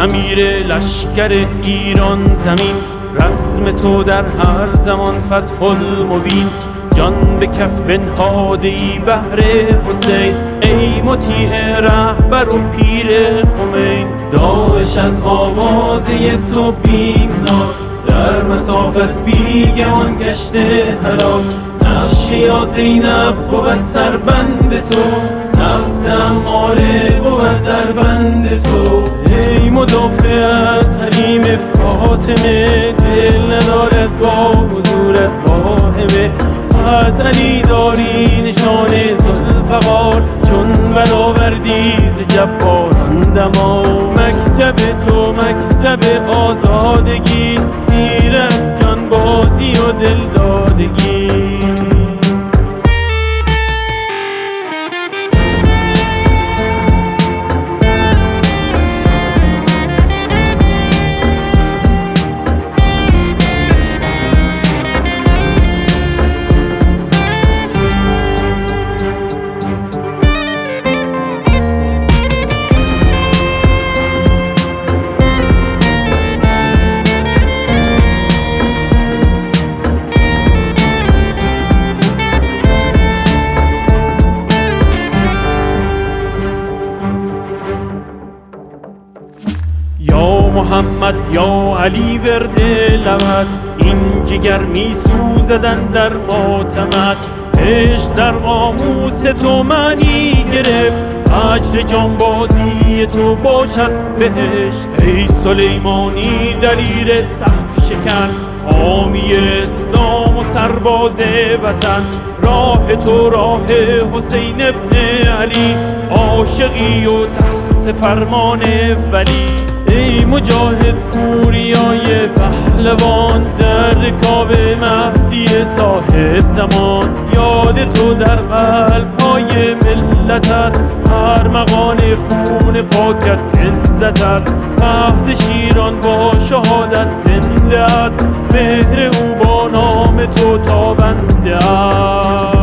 امیر لشکر ایران زمین، رسم تو در هر زمان فتح المبین. جان به کف بنهاده ای بهر حسین، ای مطیع رهبر و پیر خمین. داعش از آوازه تو بیمناک، در مسافت بیگمان گشته هلاک. نقش یا زینب بود سربند تو، نفس اماره بود در بند تو. ای مدافع از حریم فاطمه، دل ندارد با حضورت واهمه. از علی داری نشان ذوالفقار، چون برآوردی ز جباران دما. مکتب تو مکتب آزادگیست، سیرت جان بازی و دل دادگی. یا محمد یا علی ورد لبت، این جگر می سوزدن در ماتمت. عشق در قاموس تو معنی گرفت، اجر جانبازی تو باشد بهشت. ای سلیمانی دلیر صف شکن، حامی اسلام و سرباز وطن. راه تو راه حسین ابن علی، عاشقی و تحت فرمان ولی. ای مجاهد پوریای پهلوان، در رکاب مهدی صاحب زمان. یاد تو در قلب‌های ملت است، ارمغان خون پاکت عزت است. مهد شیران با شهادت زنده است، مهر او با نام تو تابنده است.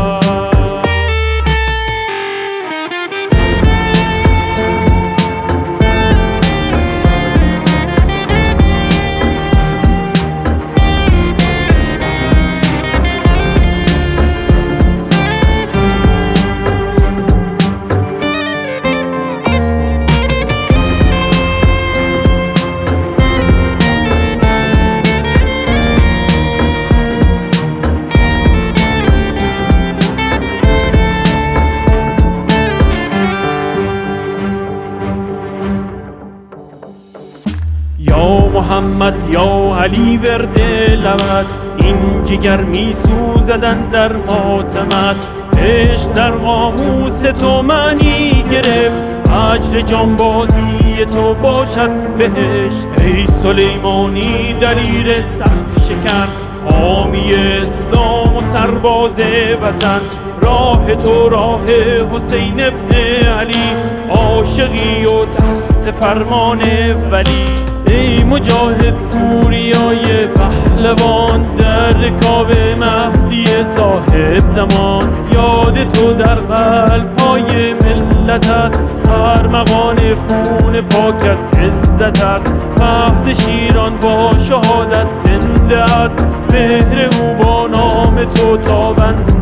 یا محمد یا علی ورد لبت، این جگر می سوزدن در ماتمت. عشق در قاموس تو معنی گرفت، اجر جانبازی تو باشد بهشت. ای سلیمانی دلیر صف شکن، حامی اسلام و سرباز وطن. راه تو راه حسین ابن علی، عاشقی و تحت فرمان ولی. ای مجاهد پوریای پهلوان، در رکاب مهدی صاحب زمان. یاد تو در قلب‌های ملت است، ارمغان خون پاکت عزت است. مهد شیران با شهادت زنده است، مهر او با نام تو تابنده